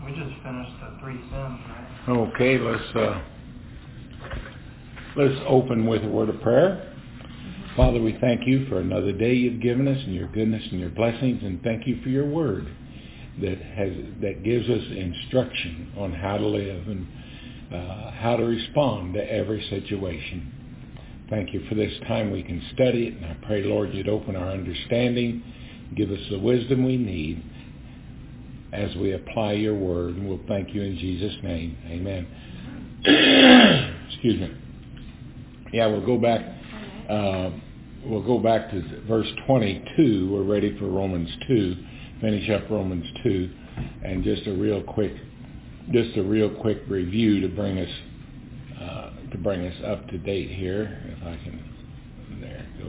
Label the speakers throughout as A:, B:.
A: We just finished the 3 sins, right?
B: Okay, let's open with a word of prayer. Father, we thank you for another day you've given us and your goodness and your blessings, and thank you for your word that gives us instruction on how to live and how to respond to every situation. Thank you for this time we can study it, and I pray, Lord, you'd open our understanding, give us the wisdom we need as we apply your word, and we'll thank you in Jesus' name. Amen. Excuse me. Yeah, we'll go back to verse 22. We're ready for Romans 2. Finish up Romans 2, and just a real quick review to bring us up to date here. If I can, there it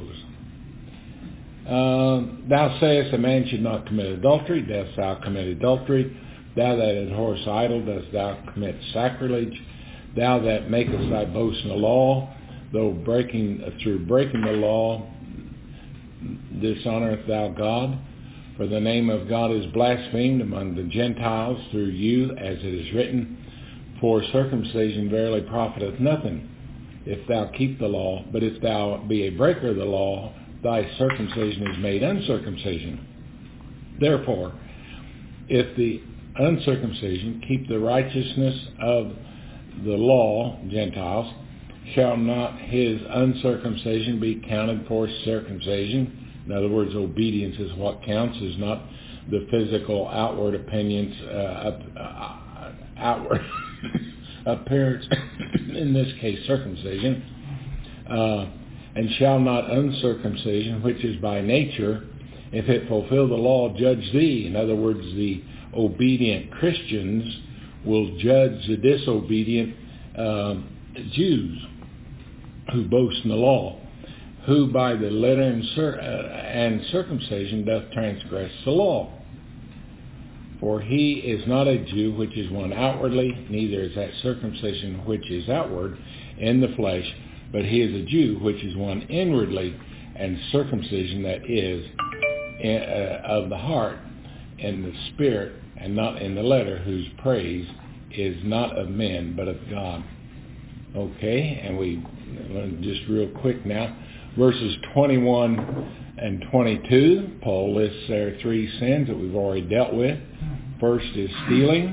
B: goes. Thou sayest a man should not commit adultery. Dost thou commit adultery? Thou that abhorrest idol, dost thou commit sacrilege? Thou that makest thy boast in the law, though through breaking the law, dishonoreth thou God? For the name of God is blasphemed among the Gentiles through you, as it is written, for circumcision verily profiteth nothing, if thou keep the law. But if thou be a breaker of the law, thy circumcision is made uncircumcision. Therefore, if the uncircumcision keep the righteousness of the law, Gentiles, shall not his uncircumcision be counted for circumcision? In other words, obedience is what counts, is not the physical outward opinions, outward appearance, in this case circumcision, and shall not uncircumcision, which is by nature, if it fulfill the law, judge thee. In other words, the obedient Christians will judge the disobedient Jews who boast in the law, who by the letter and circumcision doth transgress the law. For he is not a Jew which is one outwardly, neither is that circumcision which is outward in the flesh, but he is a Jew which is one inwardly, and circumcision that is of the heart, in the spirit, and not in the letter, whose praise is not of men, but of God. Okay, and we just real quick now, verses 21 and 22, Paul lists there 3 sins that we've already dealt with. First is stealing,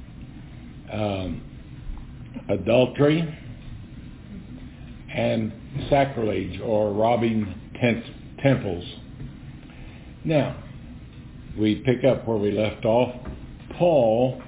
B: adultery, and sacrilege, or robbing temples. Now, we pick up where we left off. Paul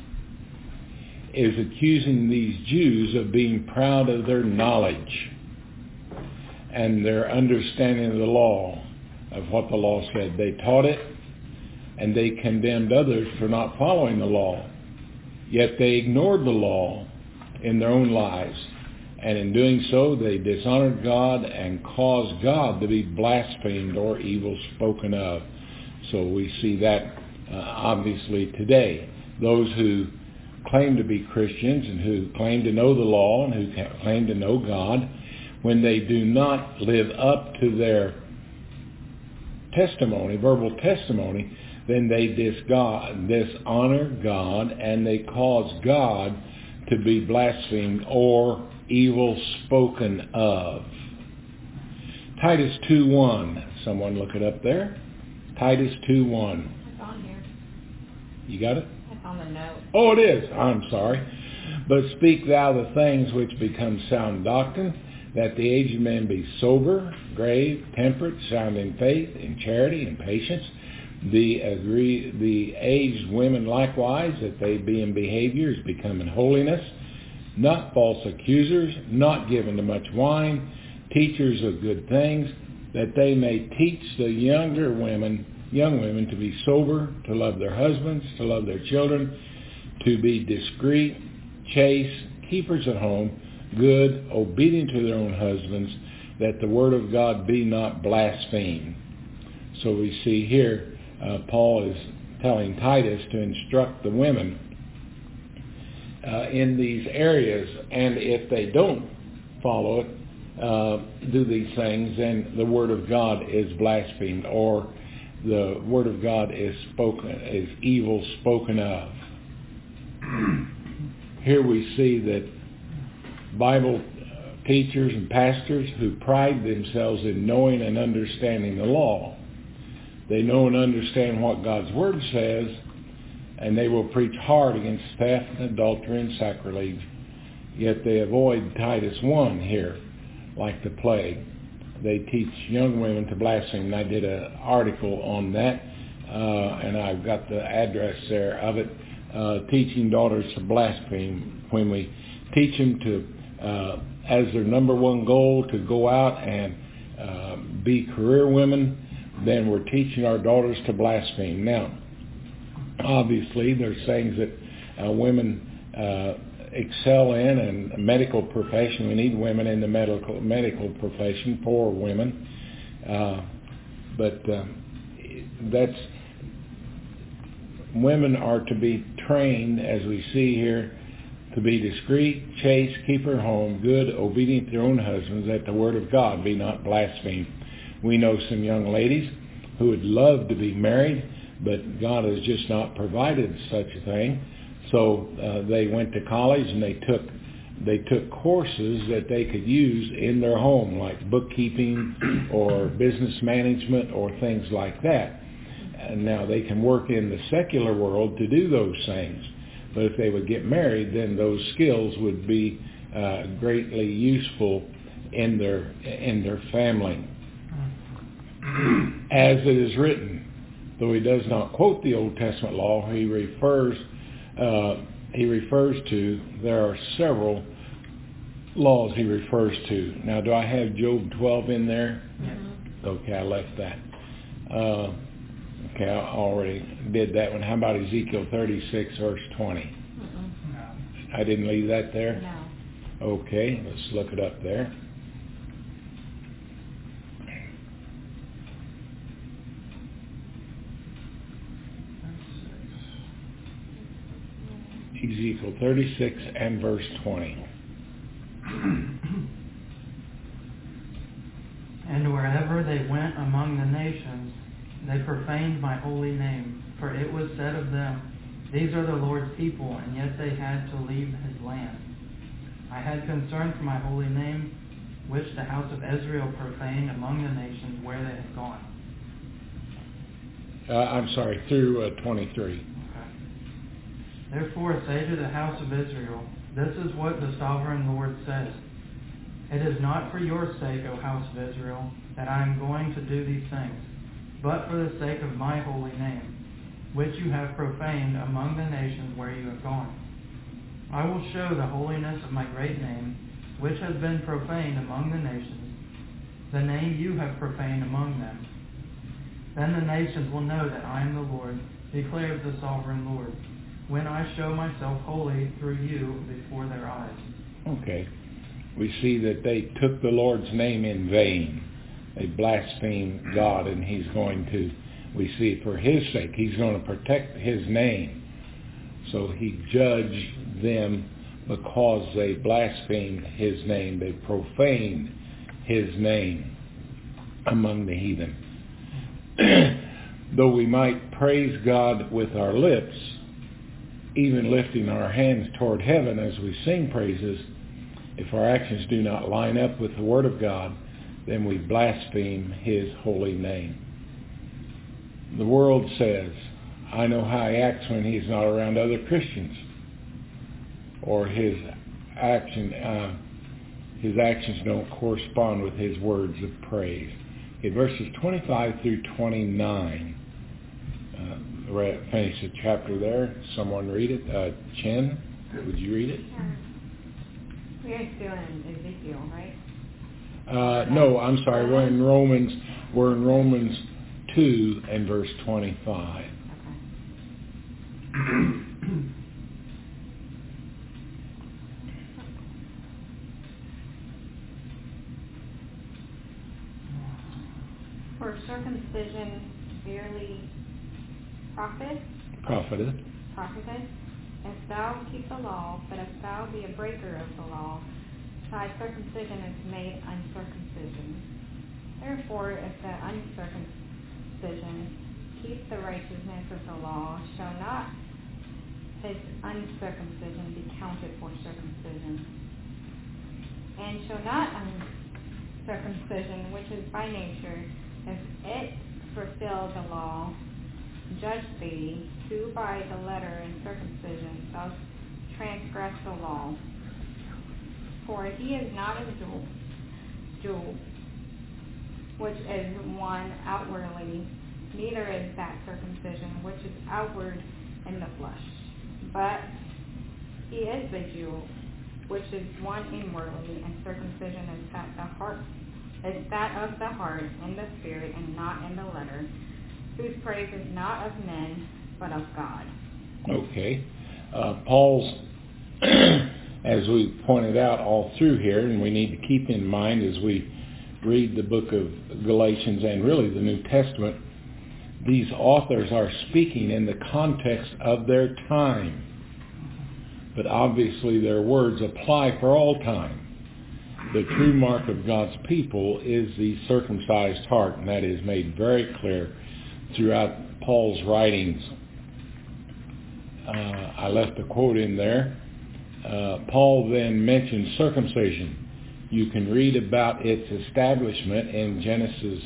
B: is accusing these Jews of being proud of their knowledge and their understanding of the law, of what the law said. They taught it, and they condemned others for not following the law. Yet they ignored the law in their own lives, and in doing so, they dishonored God and caused God to be blasphemed or evil spoken of. So we see that obviously today. Those who claim to be Christians and who claim to know the law and who claim to know God, when they do not live up to their testimony, verbal testimony, then they dishonor God, and they cause God to be blasphemed or evil spoken of. Titus 2:1. Someone look it up there. Titus 2:1.
C: It's on here.
B: You got it?
C: It's on the note.
B: Oh, it is. I'm sorry. But speak thou the things which become sound doctrine, that the aged men be sober, grave, temperate, sound in faith, in charity, in patience. The aged women likewise, that they be in behaviors, become in holiness, not false accusers, not given to much wine, teachers of good things, that they may teach the young women to be sober, to love their husbands, to love their children, to be discreet, chaste, keepers at home, good, obedient to their own husbands, that the word of God be not blasphemed. So we see here, Paul is telling Titus to instruct the women in these areas, and if they don't follow it, do these things, then the word of God is blasphemed, or the word of God is evil spoken of. Here we see that Bible teachers and pastors who pride themselves in knowing and understanding the law. They know and understand what God's Word says, and they will preach hard against theft and adultery and sacrilege, yet they avoid Titus 1 here, like the plague. They teach young women to blaspheme, and I did an article on that, and I've got the address there of it, teaching daughters to blaspheme. When we teach them to, as their number one goal, to go out and be career women, then we're teaching our daughters to blaspheme. Now, obviously, there's things that women excel in, and medical profession. We need women in the medical profession for women, but that's women are to be trained, as we see here, to be discreet, chaste, keep her home, good, obedient to their own husbands, that the word of God be not blasphemed. We know some young ladies who would love to be married, but God has just not provided such a thing. So they went to college and they took courses that they could use in their home, like bookkeeping or business management or things like that. And now they can work in the secular world to do those things. But if they would get married, then those skills would be greatly useful in their family. As it is written, though he does not quote the Old Testament law, he refers to, there are several laws he refers to. Now, do I have Job 12 in there?
A: Yes.
B: Okay, I left that. Okay, I already did that one. How about Ezekiel 36, verse 20?
A: No.
B: I didn't leave that there?
C: No.
B: Okay, let's look it up there. Ezekiel 36 and verse 20.
A: And wherever they went among the nations, they profaned my holy name. For it was said of them, these are the Lord's people, and yet they had to leave his land. I had concern for my holy name, which the house of Israel profaned among the nations where they had gone.
B: I'm sorry, through 23.
A: Therefore say to the house of Israel, this is what the sovereign Lord says. It is not for your sake, O house of Israel, that I am going to do these things, but for the sake of my holy name, which you have profaned among the nations where you have gone. I will show the holiness of my great name, which has been profaned among the nations, the name you have profaned among them. Then the nations will know that I am the Lord, declares the sovereign Lord, when I show myself holy through you before their eyes.
B: Okay. We see that they took the Lord's name in vain. They blasphemed God, and he's going to, we see for his sake, he's going to protect his name. So he judged them because they blasphemed his name. They profaned his name among the heathen. Though we might praise God with our lips, even lifting our hands toward heaven as we sing praises, if our actions do not line up with the Word of God, then we blaspheme his holy name. The world says, I know how he acts when he's not around other Christians, or his actions don't correspond with his words of praise. Okay, verses 25 through 29. Finish the chapter there. Someone read it. Chen, would you read it?
C: We're still in Ezekiel, right?
B: No, I'm sorry. We're in Romans 2 and verse 25.
C: Okay. For circumcision verily profiteth, if thou keep the law, but if thou be a breaker of the law, thy circumcision is made uncircumcision. Therefore, if the uncircumcision, 'Keep the righteousness of the law, shall not his uncircumcision be counted for circumcision. And shall not uncircumcision, which is by nature, if it fulfill the law, judge thee, who by the letter in circumcision doth transgress the law? For he is not a Jew, which is one outwardly, neither is that circumcision which is outward in the flesh. But he is the Jew, which is one inwardly, and circumcision is that of the heart, in the spirit, and not in the letter, whose praise is not of men, but of God.
B: Okay. Paul's, as we pointed out all through here, and we need to keep in mind as we read the book of Galatians and really the New Testament, these authors are speaking in the context of their time. But obviously their words apply for all time. The true mark of God's people is the circumcised heart, and that is made very clear throughout Paul's writings. I left a quote in there. Paul then mentions circumcision. You can read about its establishment in Genesis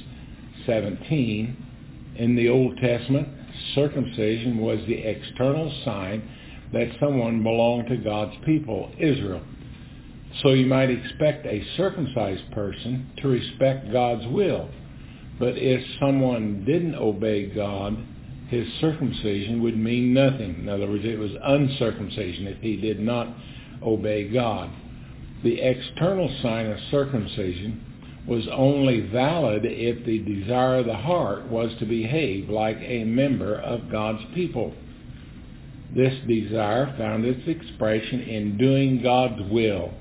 B: 17. In the Old Testament, circumcision was the external sign that someone belonged to God's people, Israel. So you might expect a circumcised person to respect God's will. But if someone didn't obey God, his circumcision would mean nothing. In other words, it was uncircumcision if he did not obey God. The external sign of circumcision was only valid if the desire of the heart was to behave like a member of God's people. This desire found its expression in doing God's will.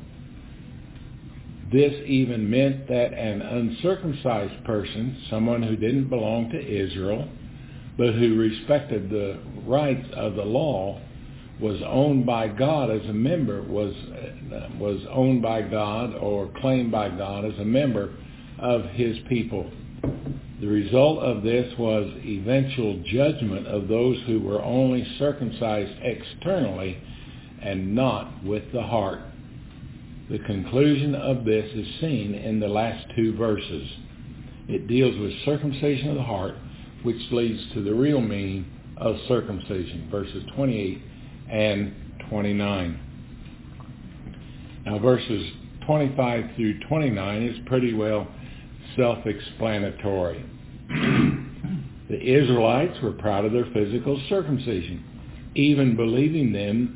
B: This even meant that an uncircumcised person, someone who didn't belong to Israel, but who respected the rights of the law, was owned by God as a member, was owned by God or claimed by God as a member of his people. The result of this was eventual judgment of those who were only circumcised externally and not with the heart. The conclusion of this is seen in the last two verses. It deals with circumcision of the heart, which leads to the real meaning of circumcision, verses 28 and 29. Now verses 25 through 29 is pretty well self-explanatory. The Israelites were proud of their physical circumcision, even believing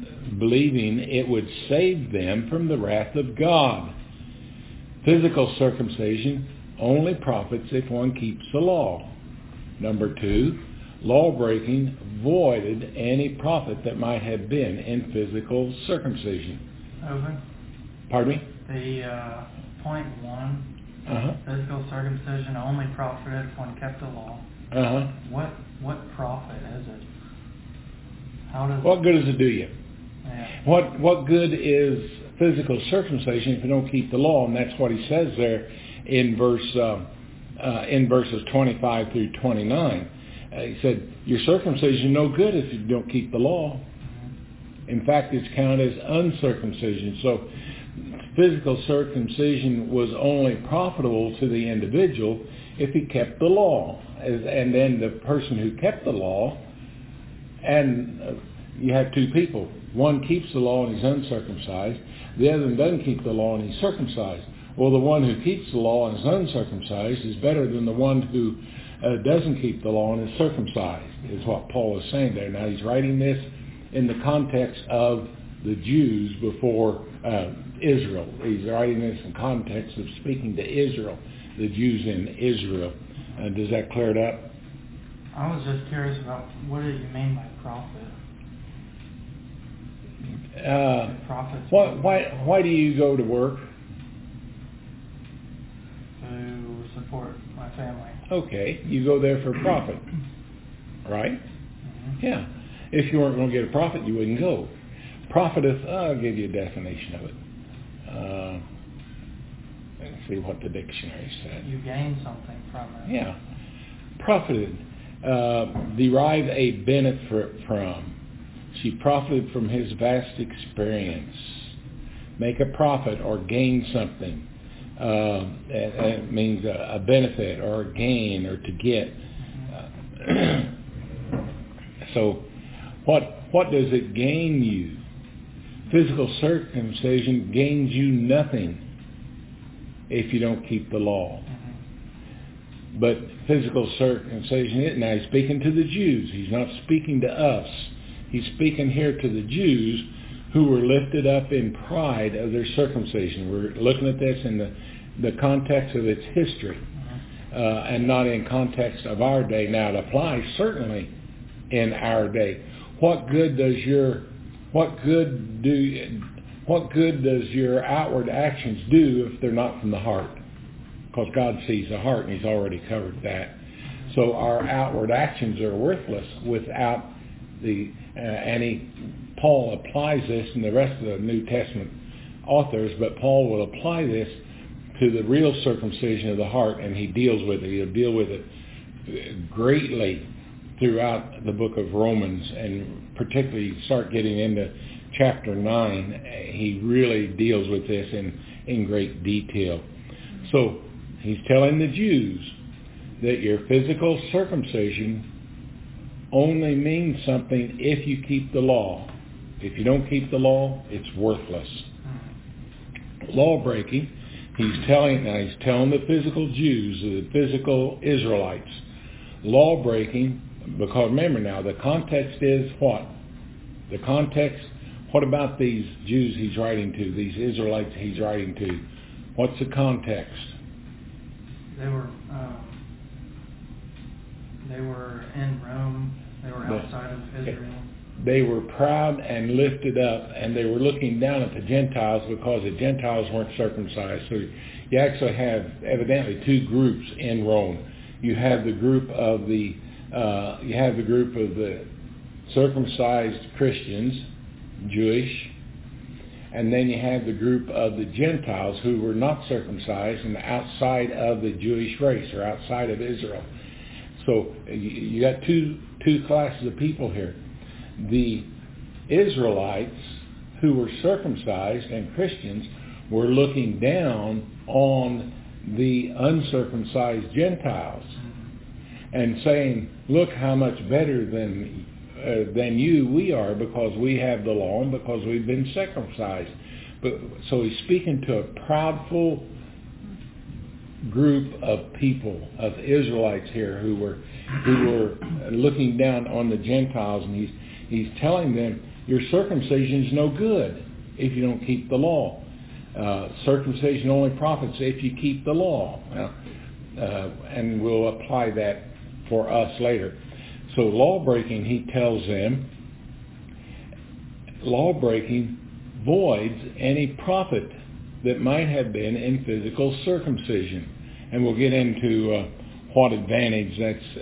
B: it would save them from the wrath of God. Physical circumcision only profits if one keeps the law. Number 2, law-breaking voided any profit that might have been in physical circumcision.
A: Over.
B: Pardon me?
A: The point 1, physical circumcision only profited if one kept the law. What profit is it?
B: What good does it do you?
A: Yeah.
B: What good is physical circumcision if you don't keep the law? And that's what he says there in verses 25 through 29. He said, your circumcision is no good if you don't keep the law. In fact, it's counted as uncircumcision. So physical circumcision was only profitable to the individual if he kept the law. And then the person who kept the law, and you have two people. One keeps the law and is uncircumcised. The other doesn't keep the law and he's circumcised. Well, the one who keeps the law and is uncircumcised is better than the one who doesn't keep the law and is circumcised, is what Paul is saying there. Now, he's writing this in the context of the Jews before Israel. He's writing this in context of speaking to Israel, the Jews in Israel. Does that clear it up?
A: I was just curious about what do you mean by profit?
B: Why do you go to work?
A: To support my family.
B: Okay, you go there for profit, right?
A: Mm-hmm.
B: Yeah. If you weren't going to get a profit, you wouldn't go. Profiteth, I'll give you a definition of it. Let's see what the dictionary said.
A: You gain something from it.
B: Yeah. Profited, derive a benefit from, She profited from his vast experience. Make a profit or gain something. It means a benefit or a gain or to get. So what does it gain you? Physical circumcision gains you nothing if you don't keep the law. But physical circumcision, now he's speaking to the Jews. He's not speaking to us. He's speaking here to the Jews who were lifted up in pride of their circumcision. We're looking at this in the context of its history and not in context of our day. Now it applies certainly in our day. What good does your outward actions do if they're not from the heart? Because God sees the heart, and he's already covered that. So our outward actions are worthless without Paul applies this, and the rest of the New Testament authors, but Paul will apply this to the real circumcision of the heart, and he deals with it. He'll deal with it greatly throughout the book of Romans, and particularly start getting into chapter 9, he really deals with this in great detail. So he's telling the Jews that your physical circumcision only means something if you keep the law. If you don't keep the law, it's worthless. Law breaking, he's telling the physical Jews, the physical Israelites, law breaking, because remember now, the context is what? The context, what about these Jews he's writing to, these Israelites he's writing to? What's the context?
A: They were in Rome. They were outside of Israel.
B: They were proud and lifted up, and they were looking down at the Gentiles because the Gentiles weren't circumcised. So you actually have evidently two groups in Rome. You have the group of the circumcised Christians, Jewish, and then you have the group of the Gentiles who were not circumcised and outside of the Jewish race or outside of Israel. So you got two classes of people here. The Israelites who were circumcised and Christians were looking down on the uncircumcised Gentiles and saying, look how much better than you we are because we have the law and because we've been circumcised. So he's speaking to a proudful group of people, of Israelites here who were looking down on the Gentiles, and he's telling them your circumcision is no good if you don't keep the law. Circumcision only profits if you keep the law. And we'll apply that for us later. So law breaking, he tells them, law breaking voids any profit that might have been in physical circumcision. And we'll get into what advantage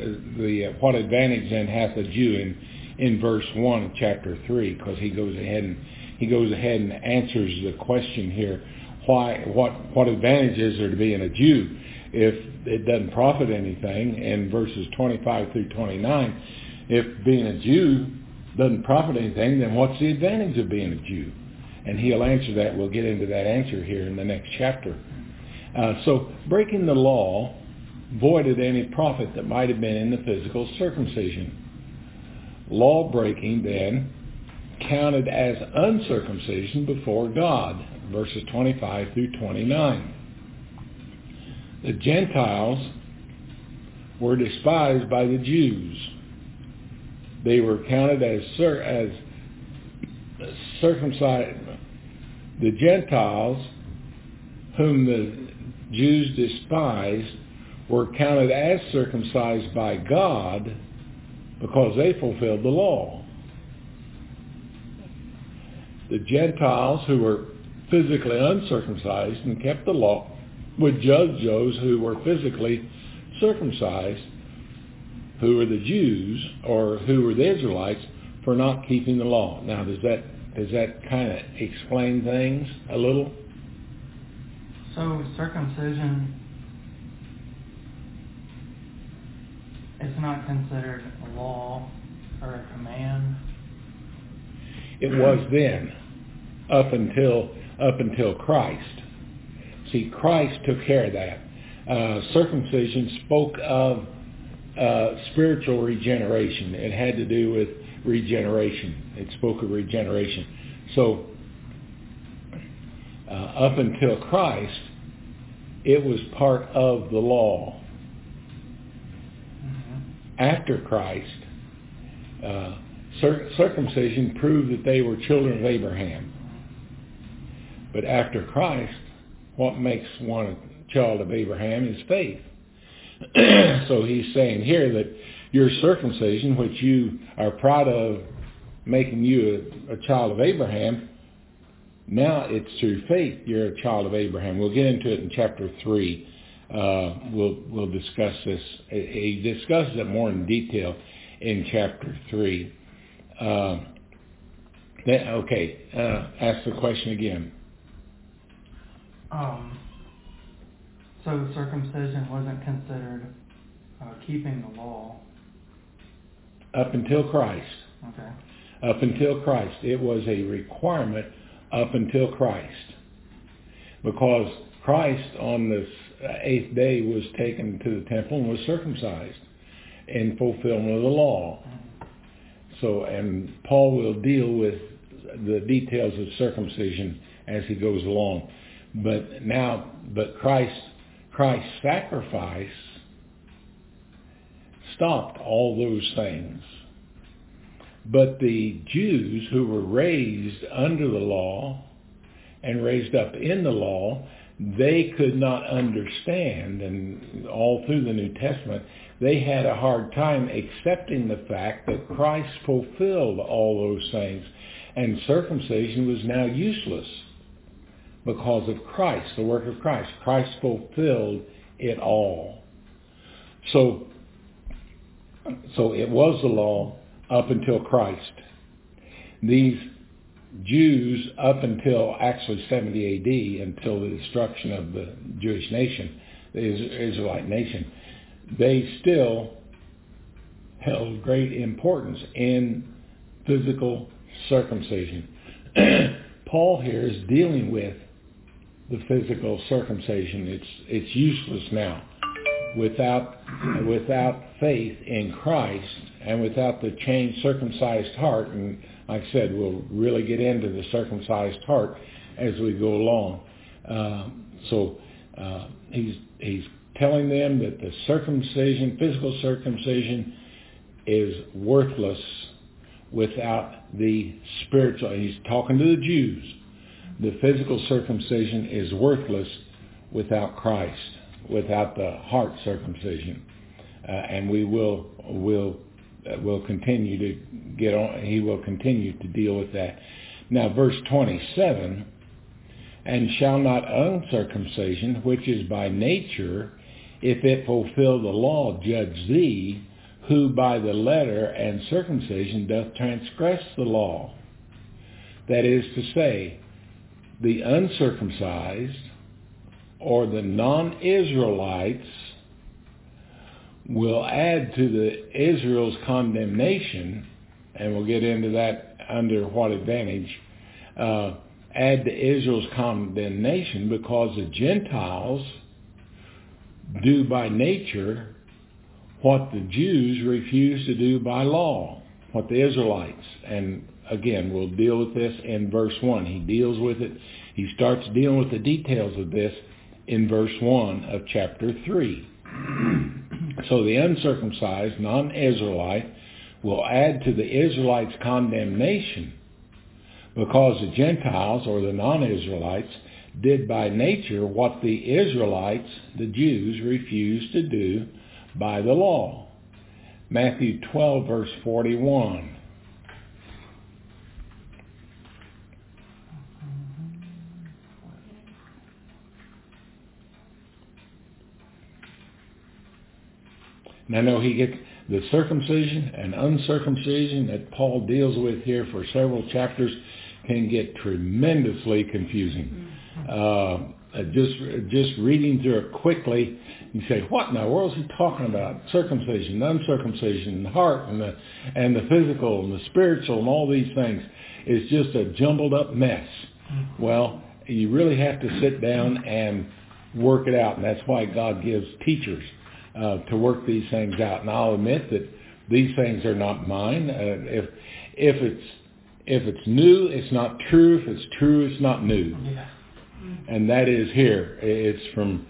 B: then hath a Jew in verse 1 of chapter 3, because he goes ahead and answers the question here. What advantage is there to being a Jew if it doesn't profit anything? In verses 25 through 29, if being a Jew doesn't profit anything, then what's the advantage of being a Jew? And he'll answer that. We'll get into that answer here in the next chapter. So breaking the law voided any profit that might have been in the physical circumcision. Law breaking then counted as uncircumcision before God, verses 25 through 29. The Gentiles were despised by the Jews. They were counted as circumcised. The Gentiles, whom the Jews despised, were counted as circumcised by God because they fulfilled the law. The Gentiles, who were physically uncircumcised and kept the law, would judge those who were physically circumcised, who were the Jews or who were the Israelites, for not keeping the law. Now, does that kind of explain things a little?
A: So circumcision is not considered a law or a command.
B: It was then, up until Christ. See, Christ took care of that. Circumcision spoke of spiritual regeneration. It had to do with regeneration. It spoke of regeneration. So, up until Christ, it was part of the law. After Christ, circumcision proved that they were children of Abraham. But after Christ, what makes one a child of Abraham is faith. So he's saying here that your circumcision, which you are proud of making you a child of Abraham, now it's through faith you're a child of Abraham. We'll get into it in chapter 3. We'll discuss this. He discusses it more in detail in chapter 3. Ask the question again.
A: So circumcision wasn't considered keeping the law?
B: Up until Christ.
A: Okay.
B: Up until Christ. It was a requirement up until Christ. Because Christ on the 8th day was taken to the temple and was circumcised in fulfillment of the law. So, and Paul will deal with the details of circumcision as he goes along. But Christ's sacrifice stopped all those things. But the Jews who were raised under the law and raised up in the law, they could not understand, and all through the New Testament, they had a hard time accepting the fact that Christ fulfilled all those things, and circumcision was now useless because of Christ, the work of Christ. Christ fulfilled it all. So it was the law up until Christ. These Jews, up until actually 70 AD, until the destruction of the Jewish nation, the Israelite nation, they still held great importance in physical circumcision. Paul here is dealing with the physical circumcision. It's useless now. Without faith in Christ and without the changed circumcised heart, and like I said, we'll really get into the circumcised heart as we go along. He's telling them that the circumcision, physical circumcision, is worthless without the spiritual. He's talking to the Jews. The physical circumcision is worthless without Christ, without the heart circumcision, and we'll continue to get on. He will continue to deal with that. Now, verse 27: and shall not uncircumcision, which is by nature, if it fulfill the law, judge thee, who by the letter and circumcision doth transgress the law? That is to say, the uncircumcised, or the non-Israelites, will add to the Israel's condemnation, and we'll get into that under what advantage, add to Israel's condemnation because the Gentiles do by nature what the Jews refuse to do by law, what the Israelites. And again, we'll deal with this in verse 1. He deals with it. He starts dealing with the details of this in verse 1 of chapter 3. So the uncircumcised, non-Israelite, will add to the Israelites' condemnation because the Gentiles, or the non-Israelites, did by nature what the Israelites, the Jews, refused to do by the law. Matthew 12, verse 41. And I know he gets the circumcision and uncircumcision that Paul deals with here for several chapters. can get tremendously confusing. Just reading through it quickly, you say, what in the world is he talking about? Circumcision, uncircumcision, the heart, and the physical, and the spiritual, and all these things. It's just a jumbled up mess. Well, you really have to sit down and work it out, and that's why God gives teachers to work these things out. And I'll admit that these things are not mine. If it's new, it's not true. If it's true, it's not new.
A: Yeah.
B: And that is here. It's from,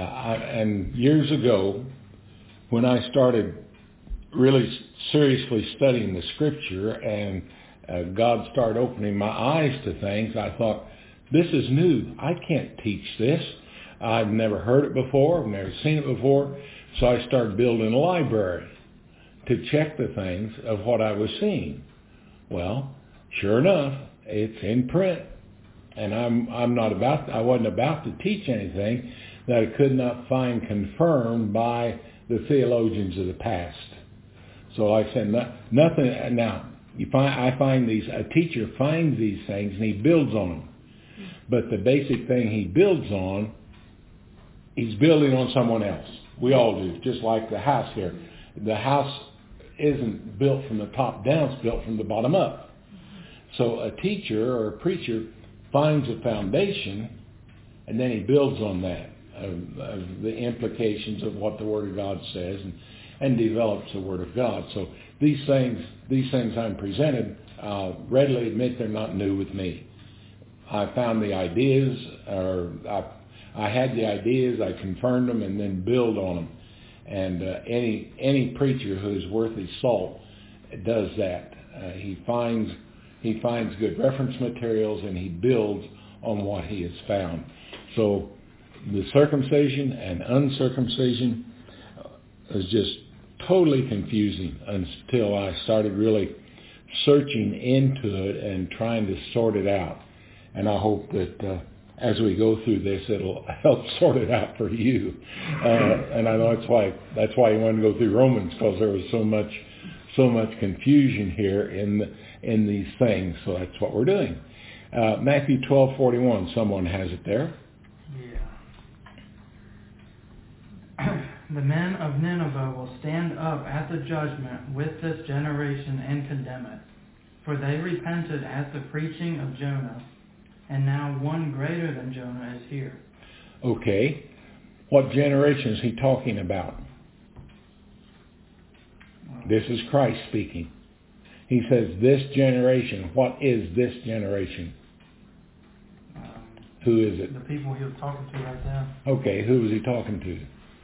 B: and years ago, when I started really seriously studying the Scripture, and God started opening my eyes to things, I thought, this is new. I can't teach this. I've never heard it before. I've never seen it before. So I started building a library to check the things of what I was seeing. Well, sure enough, it's in print. And I wasn't about to teach anything that I could not find confirmed by the theologians of the past. So like I said, nothing. Now, I find a teacher finds these things and he builds on them. But the basic thing he builds on, he's building on someone else. We all do, just like the house here. The house isn't built from the top down, it's built from the bottom up. So a teacher or a preacher finds a foundation, and then he builds on that, of the implications of what the Word of God says, and develops the Word of God. So these things I'm presented, I'll readily admit they're not new with me. I found the ideas, or I had the ideas, I confirmed them, and then build on them. And any preacher who's worth his salt does that. He finds good reference materials, and he builds on what he has found. So the circumcision and uncircumcision is just totally confusing until I started really searching into it and trying to sort it out. And I hope that as we go through this, it'll help sort it out for you. And I know that's why you wanted to go through Romans, because there was so much confusion here in these things. So that's what we're doing. Matthew 12:41. Someone has it there.
A: Yeah. The men of Nineveh will stand up at the judgment with this generation and condemn it. For they repented at the preaching of Jonah, and now one greater than Jonah is here.
B: Okay. What generation is he talking about? This is Christ speaking. He says, this generation. What is this generation? Who is it?
A: The people he was talking to right there.
B: Okay, who was he talking to?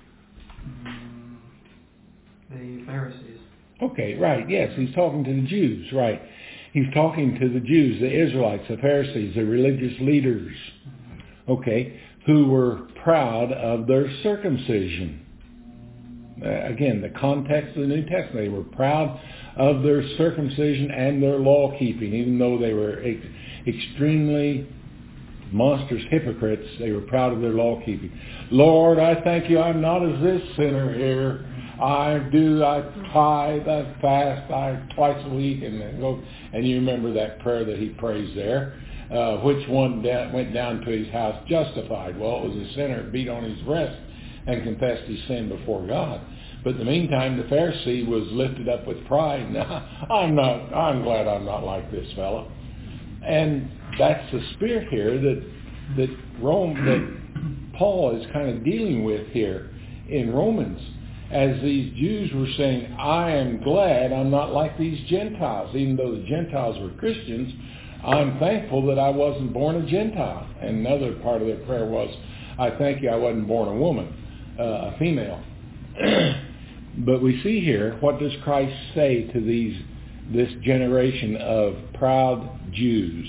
A: The Pharisees.
B: Okay, right. Yes, he's talking to the Jews, right. He's talking to the Jews, the Israelites, the Pharisees, the religious leaders, okay, who were proud of their circumcision. Again, the context of the New Testament, they were proud of their circumcision and their law-keeping. Even though they were extremely monstrous hypocrites, they were proud of their law-keeping. Lord, I thank you I'm not as this sinner here. I tithe, I fast, twice a week, and then go. And you remember that prayer that he prays there. Which one went down to his house justified? Well, it was a sinner beat on his breast and confessed his sin before God. But in the meantime, the Pharisee was lifted up with pride. Now, I'm glad I'm not like this fellow. And that's the spirit here that Paul is kind of dealing with here in Romans. As these Jews were saying, I am glad I'm not like these Gentiles. Even though the Gentiles were Christians, I'm thankful that I wasn't born a Gentile. And another part of their prayer was, I thank you I wasn't born a woman, a female. But we see here, what does Christ say to this generation of proud Jews?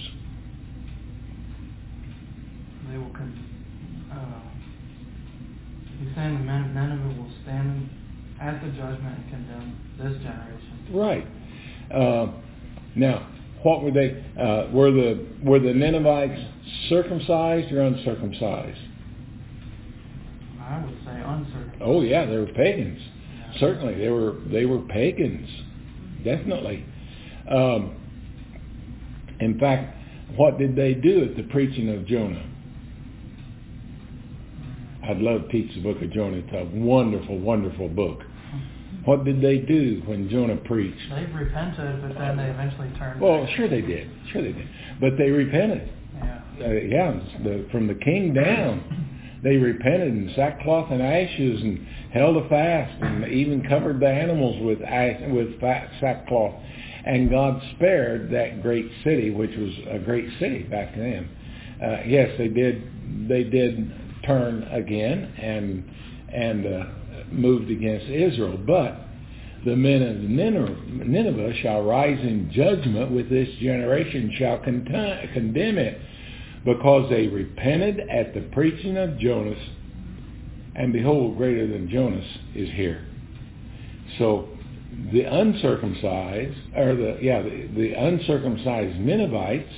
A: They will he's saying the men of Nineveh will stand at the judgment and condemn this generation.
B: Right. Now, what were they? Were the Ninevites circumcised or uncircumcised?
A: I would say uncircumcised.
B: Oh yeah, they were pagans.
A: Yeah.
B: Certainly, they were pagans. Definitely. In fact, what did they do at the preaching of Jonah? I'd love to teach the book of Jonah. It's a wonderful, wonderful book. What did they do when Jonah preached?
A: They repented, but then they eventually turned.
B: Well, sure they did. Sure they did. But they repented.
A: Yeah.
B: From the king down, they repented in sackcloth and ashes and held a fast and even covered the animals with sackcloth. And God spared that great city, which was a great city back then. Yes, they did turn again and moved against Israel. But the men of Nineveh shall rise in judgment with this generation, shall condemn it, because they repented at the preaching of Jonas, and behold, greater than Jonas is here. So the uncircumcised, the uncircumcised Ninevites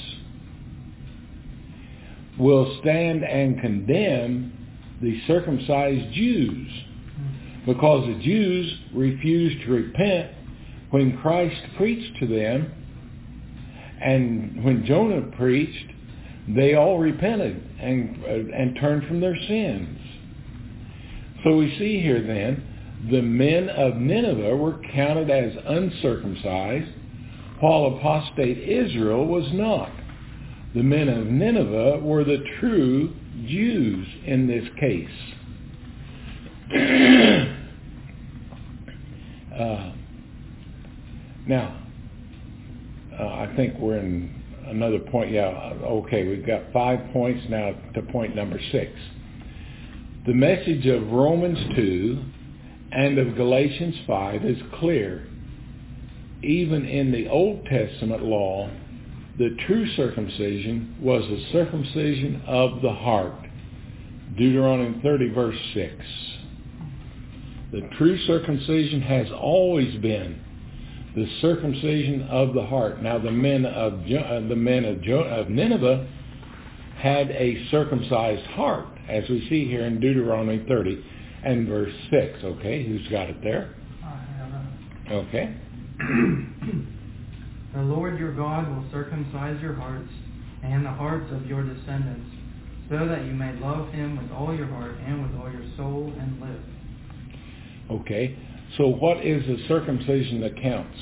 B: will stand and condemn the circumcised Jews, because the Jews refused to repent when Christ preached to them, and when Jonah preached, they all repented and turned from their sins. So we see here then, the men of Nineveh were counted as uncircumcised, while apostate Israel was not. The men of Nineveh were the true Jews in this case. Now, I think we're in another point. Yeah, okay, we've got 5 points now to point number 6. The message of Romans 2 and of Galatians 5 is clear. Even in the Old Testament law, the true circumcision was the circumcision of the heart. Deuteronomy 30 verse 6. The true circumcision has always been the circumcision of the heart. Now the men of Nineveh had a circumcised heart, as we see here in Deuteronomy 30 and verse 6. Okay, who's got it there?
A: I have it.
B: Okay.
A: The Lord your God will circumcise your hearts and the hearts of your descendants, so that you may love him with all your heart and with all your soul and live.
B: Okay, so what is the circumcision that counts?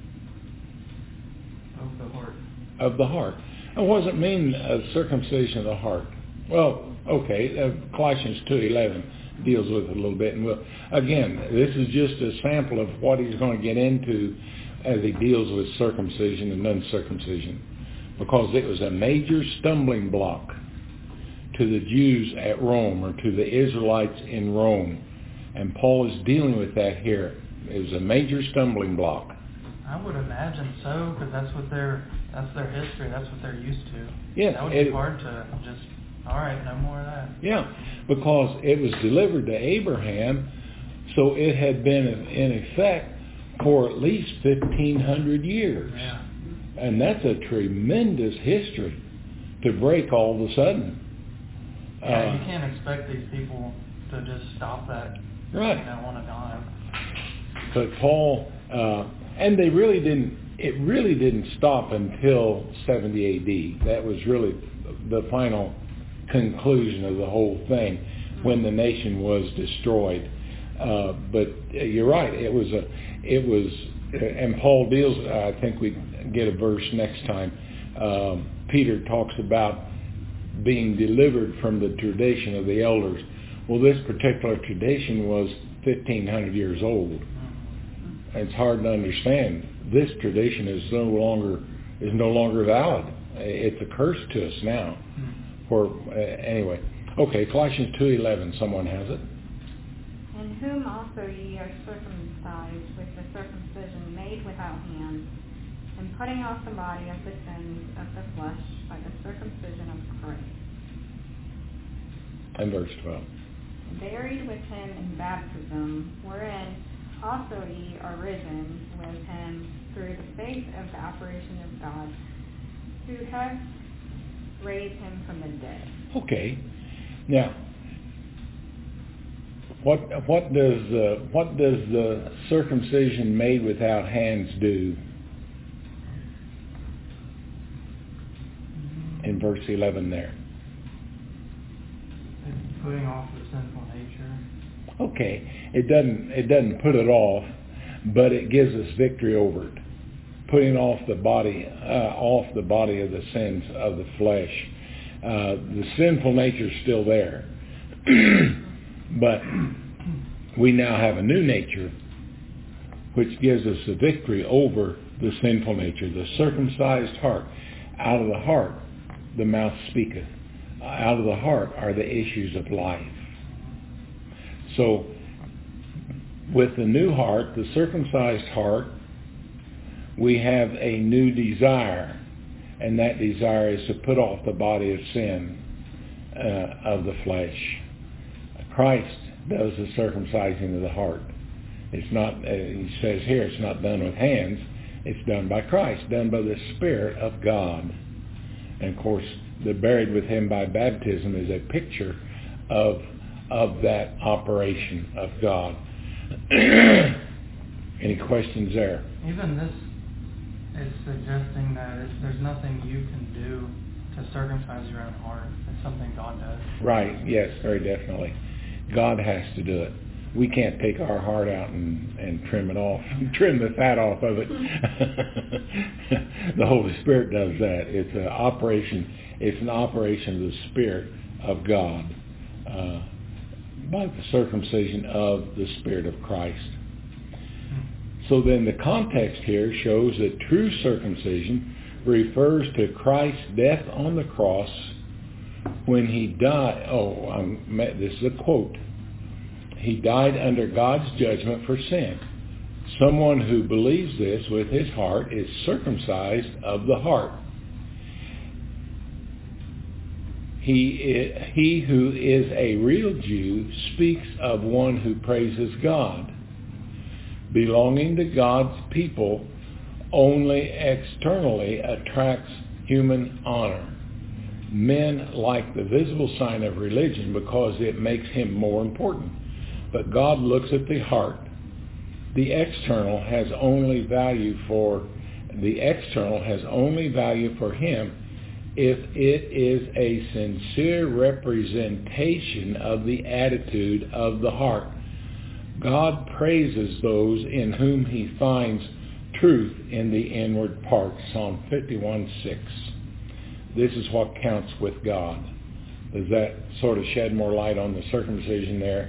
A: Of the heart.
B: Of the heart. And what does it mean, circumcision of the heart? Well, okay, Colossians 2:11 deals with it a little bit. And again, this is just a sample of what he's going to get into as he deals with circumcision and uncircumcision, because it was a major stumbling block to the Jews at Rome, or to the Israelites in Rome. And Paul is dealing with that here. It was a major stumbling block.
A: I would imagine so, because that's their history. That's what they're used to.
B: Yeah,
A: that would be hard to just, all right, no more of that.
B: Yeah, because it was delivered to Abraham, so it had been in effect for at least 1,500 years.
A: Yeah.
B: And that's a tremendous history to break all of a sudden.
A: Yeah, you can't expect these people to just stop that.
B: Right.
A: On a dime.
B: But Paul, and it really didn't stop until 70 AD. That was really the final conclusion of the whole thing, when the nation was destroyed. But you're right. It was, and Paul deals. I think we get a verse next time. Peter talks about being delivered from the tradition of the elders. Well, this particular tradition was 1,500 years old. It's hard to understand. This tradition is no longer valid. It's a curse to us now. Anyway, okay, Colossians 2:11. Someone has it.
C: In whom also ye are circumcised with the circumcision made without hands, and putting off the body of the sins of the flesh by the circumcision of Christ.
B: And verse 12.
C: Buried with him in baptism, wherein also ye are risen with him through the faith of the operation of God, who hath raised him from the dead.
B: Okay. Now, what does the circumcision made without hands do? in verse 11 there?
A: Putting off the sinful nature.
B: Okay, it doesn't put it off, but it gives us victory over it. Putting off the body of the sins of the flesh. The sinful nature is still there, but we now have a new nature, which gives us the victory over the sinful nature. The circumcised heart. Out of the heart, the mouth speaketh. Out of the heart are the issues of life. So, with the new heart, the circumcised heart, we have a new desire, and that desire is to put off the body of sin of the flesh. Christ does the circumcising of the heart. It's not, he says here, it's not done with hands. It's done by Christ, done by the Spirit of God. And of course, the buried with him by baptism is a picture of that operation of God. Any questions there?
A: Even this is suggesting that there's nothing you can do to circumcise your own heart. It's something God does.
B: Right, yes, very definitely. God has to do it. We can't take our heart out and trim it off, trim the fat off of it. The Holy Spirit does that. It's an operation of the Spirit of God by the circumcision of the Spirit of Christ. So then the context here shows that true circumcision refers to Christ's death on the cross when he died. This is a quote. He died under God's judgment for sin. Someone who believes this with his heart is circumcised of the heart. He who is a real Jew speaks of one who praises God. Belonging to God's people only externally attracts human honor. Men like the visible sign of religion because it makes him more important. But God looks at the heart. The external has only value for him if it is a sincere representation of the attitude of the heart. God praises those in whom he finds truth in the inward parts. Psalm 51:6. This is what counts with God. Does that sort of shed more light on the circumcision there?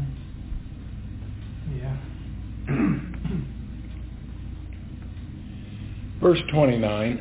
A: Yeah.
B: Verse 29.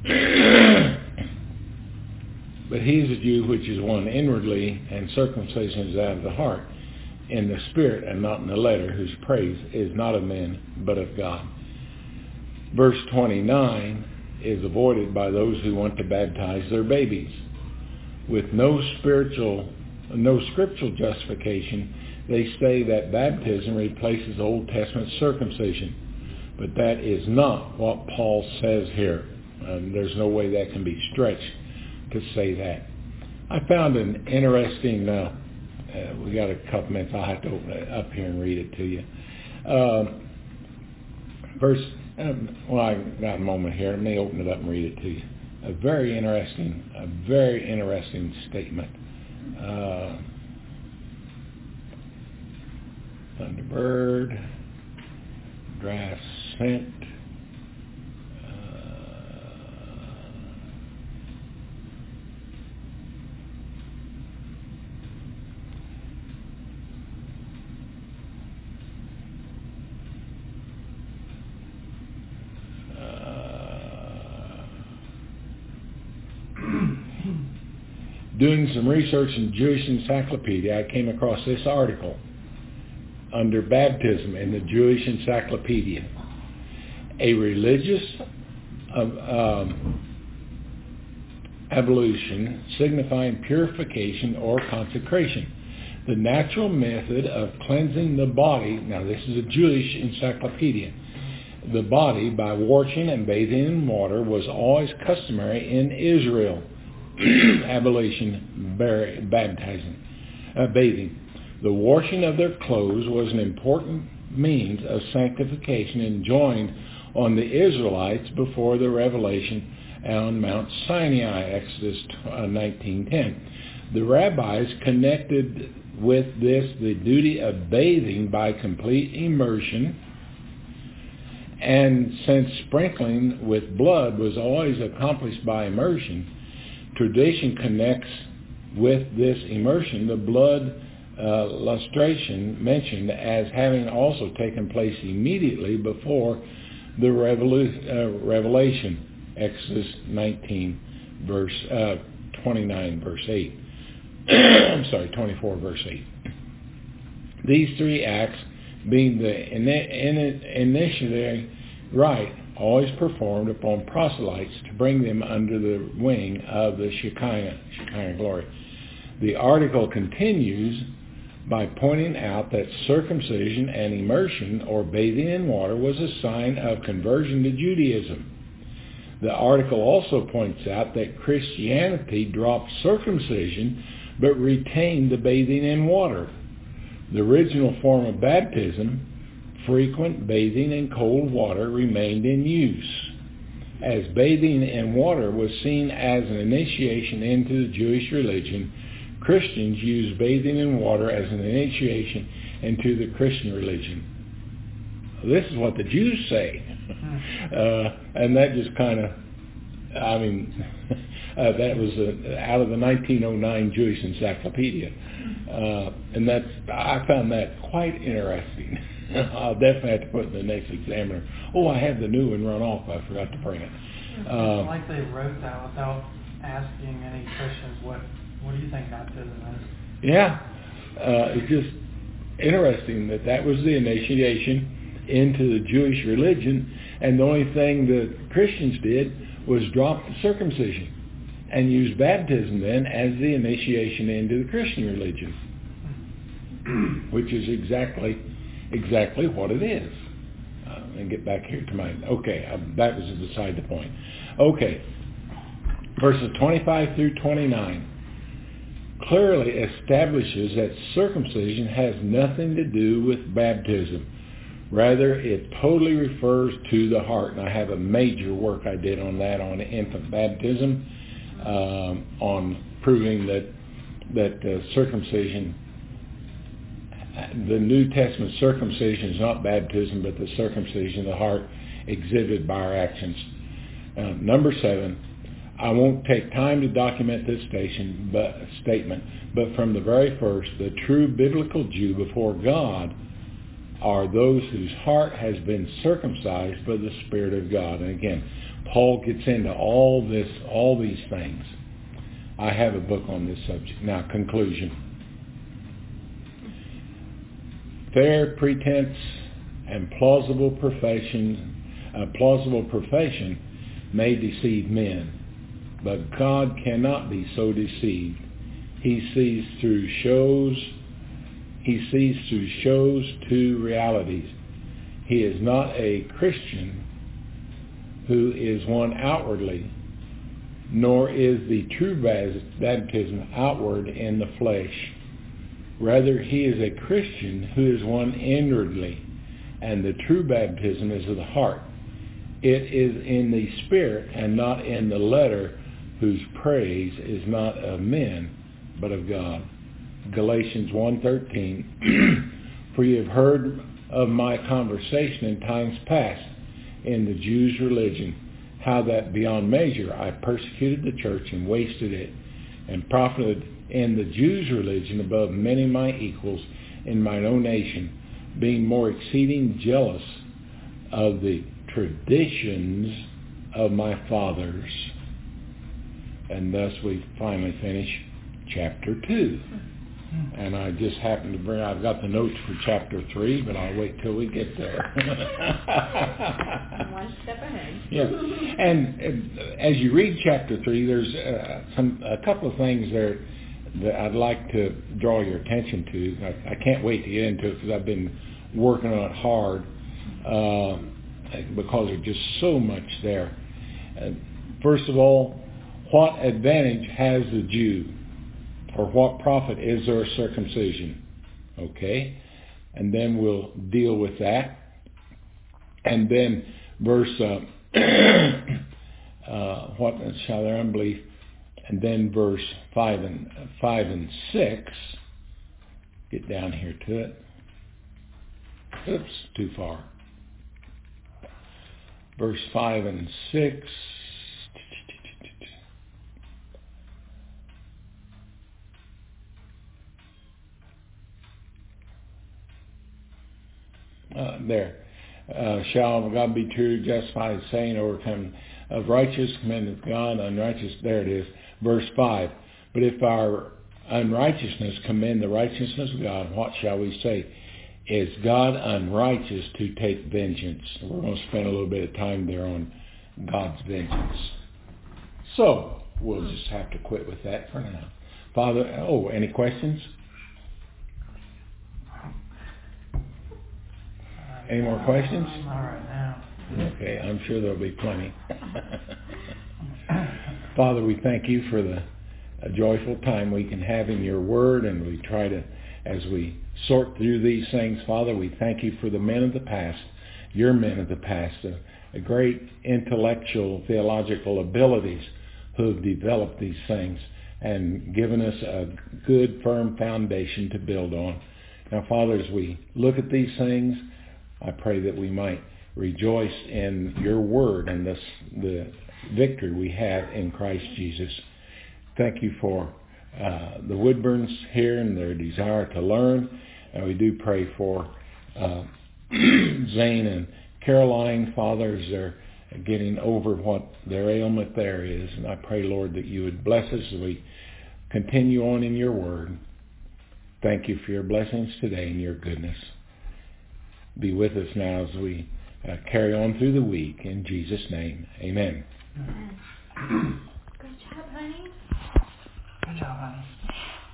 B: But he is a Jew which is one inwardly, and circumcision is out of the heart, in the spirit and not in the letter, whose praise is not of men, but of God. Verse 29 is avoided by those who want to baptize their babies. With no scriptural justification, they say that baptism replaces Old Testament circumcision. But that is not what Paul says here. There's no way that can be stretched to say that. I found an interesting, we got a couple minutes, I'll have to open it up here and read it to you. I got a moment here. Let me open it up and read it to you. A very interesting statement. Thunderbird, draft sent. Doing some research in Jewish Encyclopedia, I came across this article under baptism in the Jewish Encyclopedia. A religious ablution signifying purification or consecration. The natural method of cleansing the body, now this is a Jewish encyclopedia, the body by washing and bathing in water was always customary in Israel. Ablution, bathing. The washing of their clothes was an important means of sanctification enjoined on the Israelites before the revelation on Mount Sinai, Exodus 19:10. The rabbis connected with this the duty of bathing by complete immersion, and since sprinkling with blood was always accomplished by immersion, tradition connects with this immersion the blood lustration mentioned as having also taken place immediately before the revelation, Exodus 19, verse 29, verse 8. I'm sorry, 24, verse 8. These three acts, being the initiatory rite always performed upon proselytes to bring them under the wing of the Shekinah glory. The article continues by pointing out that circumcision and immersion or bathing in water was a sign of conversion to Judaism. The article also points out that Christianity dropped circumcision but retained the bathing in water. The original form of baptism, frequent bathing in cold water, remained in use. As bathing in water was seen as an initiation into the Jewish religion, Christians use bathing in water as an initiation into the Christian religion. This is what the Jews say. And that just kind of, that was out of the 1909 Jewish Encyclopedia. And I found that quite interesting. I'll definitely have to put it in the next examiner. Oh, I had the new one run off. I forgot to bring it.
A: It's like they wrote that without asking any Christians, what do you think baptism is?
B: Yeah. It's just interesting that was the initiation into the Jewish religion, and the only thing the Christians did was drop the circumcision and use baptism then as the initiation into the Christian religion, which is exactly what it is. And get back here to mine. Okay, that was beside the point. Okay, verses 25 through 29 clearly establishes that circumcision has nothing to do with baptism. Rather, it totally refers to the heart. And I have a major work I did on that, on infant baptism, on proving that circumcision, the New Testament circumcision is not baptism, but the circumcision of the heart exhibited by our actions. Number 7, I won't take time to document this statement, but from the very first, the true biblical Jew before God are those whose heart has been circumcised by the Spirit of God. And again, Paul gets into all these things. I have a book on this subject. Now, conclusion. Fair pretense and plausible profession may deceive men, but God cannot be so deceived. He sees through shows to realities. He is not a Christian who is one outwardly, nor is the true baptism outward in the flesh. Rather, he is a Christian who is one inwardly, and the true baptism is of the heart. It is in the Spirit and not in the letter, whose praise is not of men, but of God. Galatians 1:13, for you have heard of my conversation in times past in the Jews' religion, how that beyond measure I persecuted the church and wasted it, and profited in the Jews' religion above many of my equals in mine own nation, being more exceeding jealous of the traditions of my fathers. And thus we finally finish chapter 2. And I just happened to I've got the notes for chapter 3, but I'll wait till we get there.
C: One step ahead.
B: Yeah. And as you read chapter 3, there's a couple of things there that I'd like to draw your attention to. I can't wait to get into it because I've been working on it hard because there's just so much there. First of all, what advantage has the Jew? Or what profit is there of circumcision? Okay? And then we'll deal with that. And then verse what shall their unbelief? And then verse 5 and 6. Get down here to it. Oops, too far. Verse 5 and 6. There. Shall God be true, justified, saying, overcome, of righteous, commendeth God, unrighteous. There it is. Verse 5. But if our unrighteousness commend the righteousness of God, what shall we say? Is God unrighteous to take vengeance? We're going to spend a little bit of time there on God's vengeance. So, we'll just have to quit with that for now. Father, any questions? Any more questions?
A: All right, now.
B: Okay, I'm sure there'll be plenty. Father, we thank you for the joyful time we can have in your word, and we try to, as we sort through these things, Father, we thank you for the men of the past, your men of the past, a great intellectual, theological abilities who have developed these things and given us a good, firm foundation to build on. Now, Father, as we look at these things, I pray that we might rejoice in your word and the victory we have in Christ Jesus. Thank you for the Woodburns here and their desire to learn. And we do pray for Zane and Caroline, Father, as they're getting over what their ailment there is. And I pray, Lord, that you would bless us as we continue on in your word. Thank you for your blessings today and your goodness. Be with us now as we carry on through the week. In Jesus' name, amen.
C: Good job, honey.
A: Good job, honey.